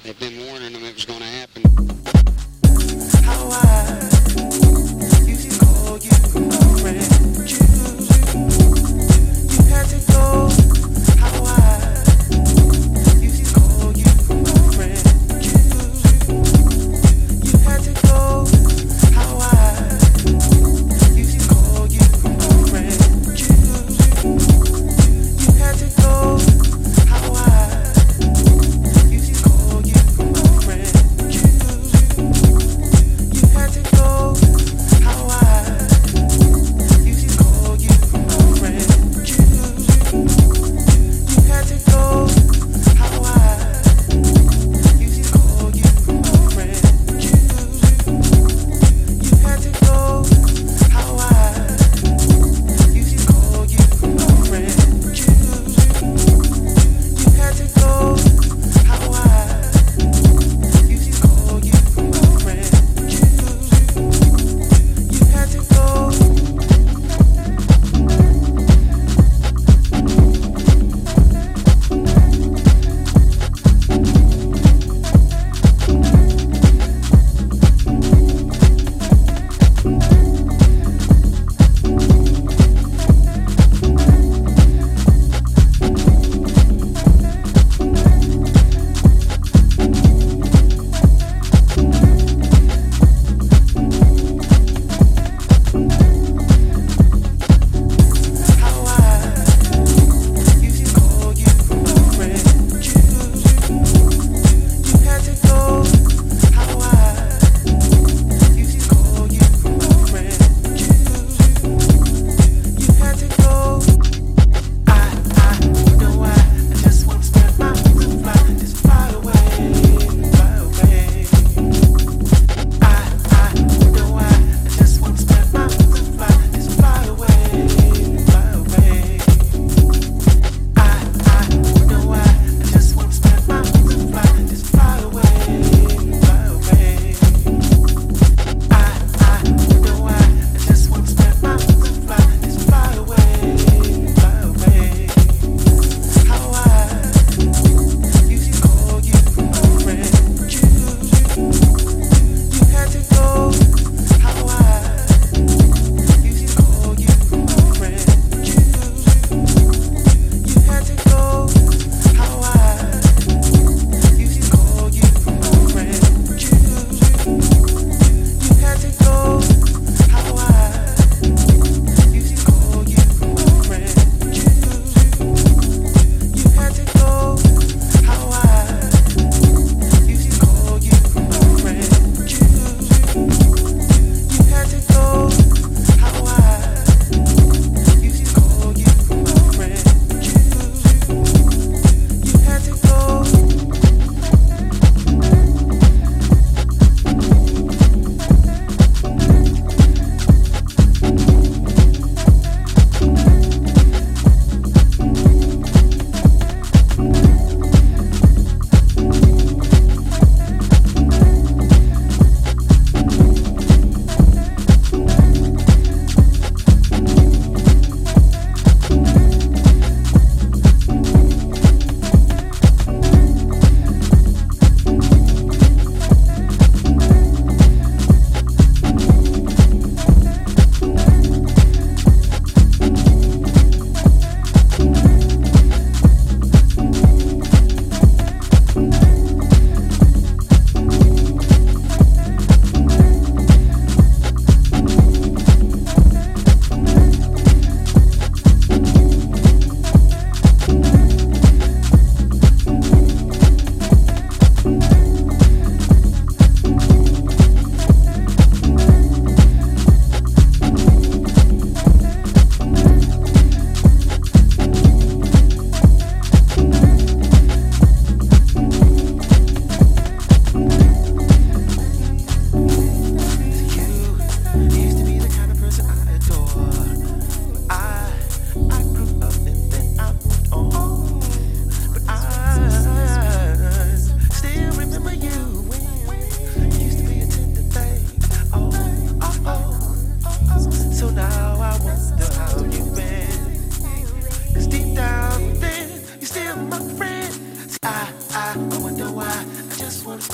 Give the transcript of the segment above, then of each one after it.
They've been warning them it was going to happen. How I used to call you my friend. You had to go. How I used to call you my friend. You had to go. How I used to call you my friend. You had to go. How I used to call you my friend.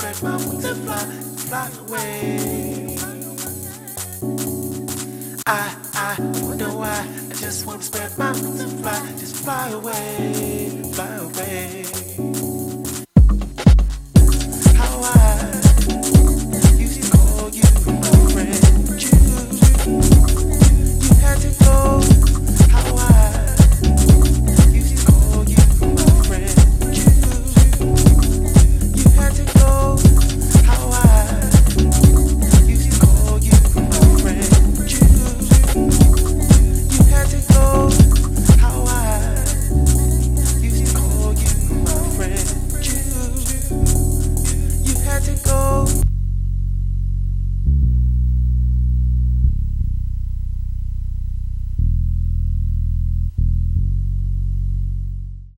spread my wings and fly away. I wonder why. I just wanna spread my wings and fly, just fly away, fly away.